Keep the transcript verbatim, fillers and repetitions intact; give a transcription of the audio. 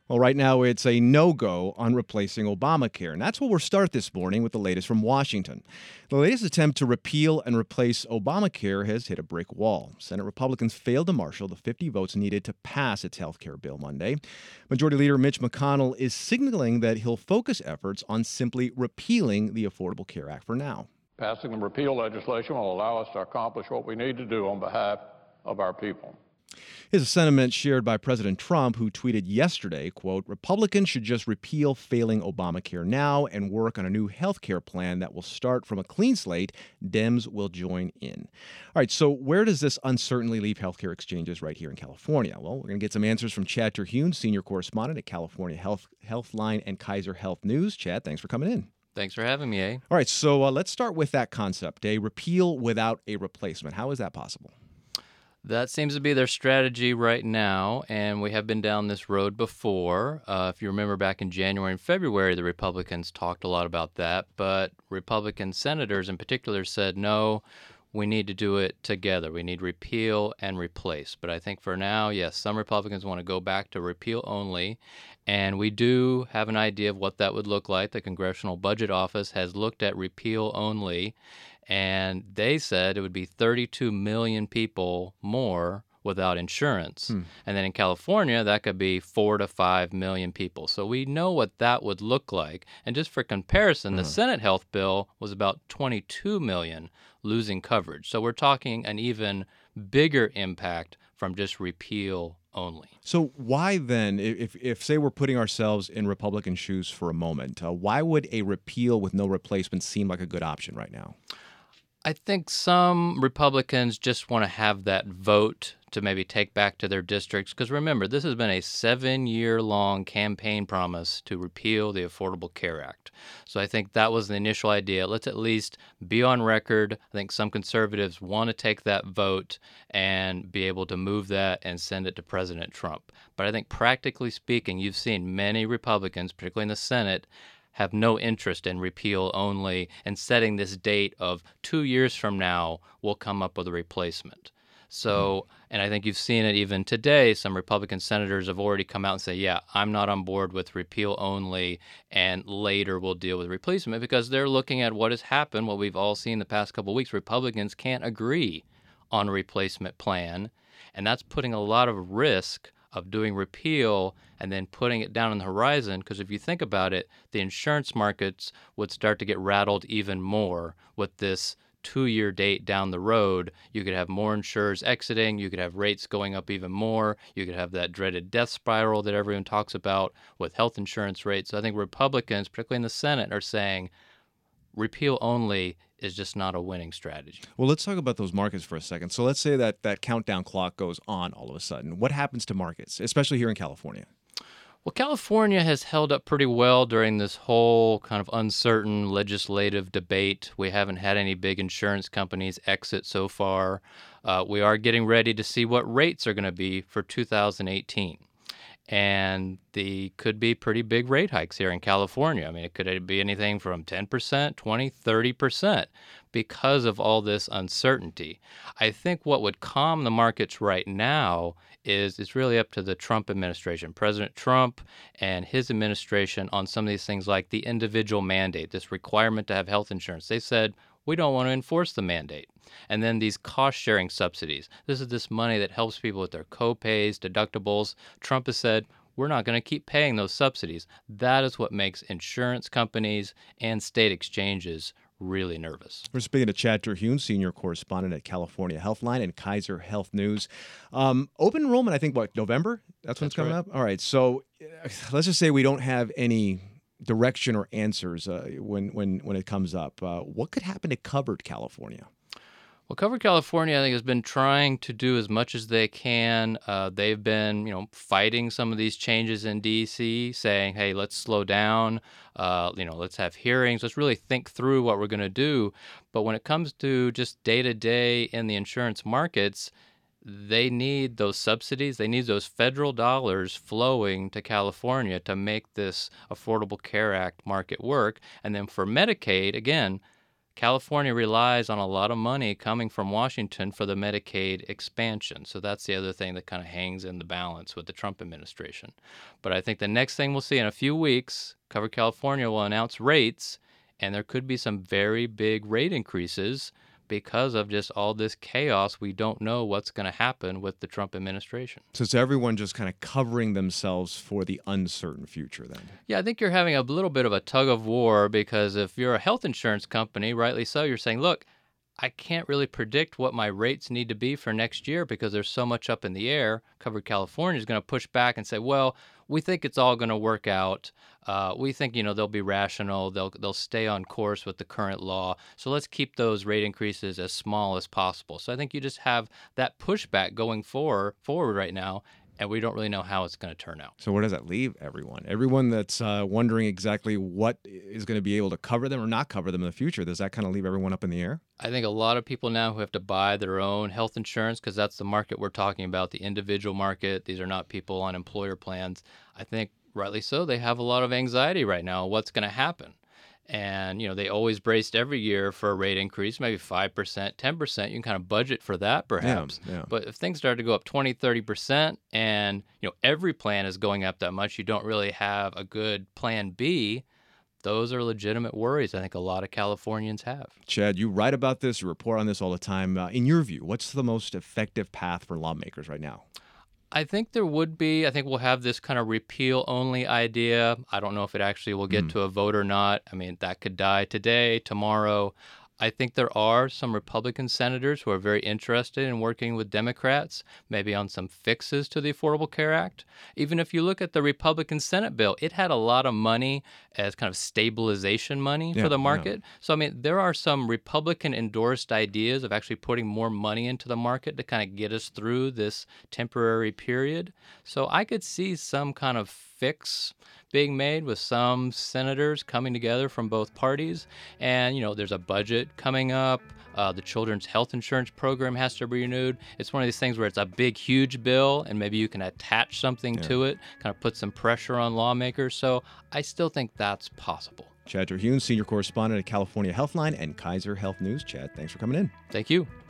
Well, right now it's a no-go on replacing Obamacare. And that's where we'll start this morning with the latest from Washington. The latest attempt to repeal and replace Obamacare has hit a brick wall. Senate Republicans failed to marshal the fifty votes needed to pass its health care bill Monday. Majority Leader Mitch McConnell is signaling that he'll focus efforts on simply repealing the Affordable Care Act for now. Passing the repeal legislation will allow us to accomplish what we need to do on behalf of our people. Here's a sentiment shared by President Trump, who tweeted yesterday, quote, Republicans should just repeal failing Obamacare now and work on a new health care plan that will start from a clean slate. Dems will join in. All right, so where does this uncertainly leave healthcare exchanges right here in California? Well, we're going to get some answers from Chad Terhune, senior correspondent at California Health Healthline and Kaiser Health News. Chad, thanks for coming in. Thanks for having me, eh? All right, so uh, let's start with that concept, a repeal without a replacement. How is that possible? That seems to be their strategy right now, and we have been down this road before. Uh, if you remember back in January and February, the Republicans talked a lot about that, but Republican senators in particular said, no, we need to do it together. We need repeal and replace. But I think for now, yes, some Republicans want to go back to repeal only, and we do have an idea of what that would look like. The Congressional Budget Office has looked at repeal only, and they said it would be thirty-two million people more without insurance. Hmm. And then in California, that could be four to five million people. So we know what that would look like. And just for comparison, uh-huh. the Senate health bill was about twenty-two million losing coverage. So we're talking an even bigger impact from just repeal only. So why then, if, if say we're putting ourselves in Republican shoes for a moment, uh, why would a repeal with no replacement seem like a good option right now? I think some Republicans just want to have that vote to maybe take back to their districts. Because remember, this has been a seven-year-long campaign promise to repeal the Affordable Care Act. So I think that was the initial idea. Let's at least be on record. I think some conservatives want to take that vote and be able to move that and send it to President Trump. But I think practically speaking, you've seen many Republicans, particularly in the Senate, have no interest in repeal only and setting this date of two years from now we'll come up with a replacement. So, mm-hmm. and I think you've seen it even today, some Republican senators have already come out and say, yeah, I'm not on board with repeal only, and later we'll deal with replacement, because they're looking at what has happened, what we've all seen the past couple of weeks. Republicans can't agree on a replacement plan, and that's putting a lot of risk of doing repeal and then putting it down on the horizon, because if you think about it, the insurance markets would start to get rattled even more with this two-year date down the road. You could have more insurers exiting, you could have rates going up even more, you could have that dreaded death spiral that everyone talks about with health insurance rates. So I think Republicans, particularly in the Senate, are saying repeal only is just not a winning strategy. Well, let's talk about those markets for a second. So let's say that that countdown clock goes on all of a sudden. What happens to markets, especially here in California? Well, California has held up pretty well during this whole kind of uncertain legislative debate. We haven't had any big insurance companies exit so far. Uh, we are getting ready to see what rates are going to be for two thousand eighteen. And the could be pretty big rate hikes here in California. I mean, it could be anything from ten percent, twenty, thirty percent because of all this uncertainty. I think what would calm the markets right now is it's really up to the Trump administration, President Trump and his administration, on some of these things like the individual mandate, this requirement to have health insurance. They said, we don't want to enforce the mandate. And then these cost-sharing subsidies. This is this money that helps people with their co-pays, deductibles. Trump has said, we're not going to keep paying those subsidies. That is what makes insurance companies and state exchanges really nervous. We're speaking to Chad Terhune, senior correspondent at California Healthline and Kaiser Health News. Um, open enrollment, I think, what, November? That's when That's it's coming right. up? All right, so uh, let's just say we don't have any direction or answers uh, when, when, when it comes up. Uh, what could happen to covered California? Well, Covered California, I think, has been trying to do as much as they can. Uh, they've been, you know, fighting some of these changes in D C, saying, hey, let's slow down, uh, you know, let's have hearings, let's really think through what we're going to do. But when it comes to just day-to-day in the insurance markets, they need those subsidies, they need those federal dollars flowing to California to make this Affordable Care Act market work. And then for Medicaid, again, California relies on a lot of money coming from Washington for the Medicaid expansion. So that's the other thing that kind of hangs in the balance with the Trump administration. But I think the next thing we'll see in a few weeks, Covered California will announce rates, and there could be some very big rate increases because of just all this chaos. We don't know what's going to happen with the Trump administration. So it's everyone just kind of covering themselves for the uncertain future then? Yeah, I think you're having a little bit of a tug of war, because if you're a health insurance company, rightly so, you're saying, look, I can't really predict what my rates need to be for next year because there's so much up in the air. Covered California is going to push back and say, well, we think it's all going to work out. Uh, we think, you know, they'll be rational. They'll they'll stay on course with the current law. So let's keep those rate increases as small as possible. So I think you just have that pushback going forward, forward right now, and we don't really know how it's going to turn out. So where does that leave everyone? Everyone that's uh, wondering exactly what is going to be able to cover them or not cover them in the future, does that kind of leave everyone up in the air? I think a lot of people now who have to buy their own health insurance, because that's the market we're talking about, the individual market. These are not people on employer plans. I think rightly so, they have a lot of anxiety right now. What's going to happen? And, you know, they always braced every year for a rate increase, maybe five percent, ten percent. You can kind of budget for that perhaps. Yeah, yeah. But if things start to go up twenty, thirty percent and, you know, every plan is going up that much, you don't really have a good plan B. Those are legitimate worries I think a lot of Californians have. Chad, you write about this, you report on this all the time. Uh, in your view, what's the most effective path for lawmakers right now? I think there would be. I think we'll have this kind of repeal-only idea. I don't know if it actually will get mm. to a vote or not. I mean, that could die today, tomorrow. I think there are some Republican senators who are very interested in working with Democrats, maybe on some fixes to the Affordable Care Act. Even if you look at the Republican Senate bill, it had a lot of money as kind of stabilization money yeah, for the market. Yeah. So, I mean, there are some Republican-endorsed ideas of actually putting more money into the market to kind of get us through this temporary period. So I could see some kind of fix being made with some senators coming together from both parties. And, you know, there's a budget coming up. Uh, the children's health insurance program has to be renewed. It's one of these things where it's a big, huge bill, and maybe you can attach something yeah. to it, kind of put some pressure on lawmakers. So I still think that's possible. Chad Terhune, senior correspondent at California Healthline and Kaiser Health News. Chad, thanks for coming in. Thank you.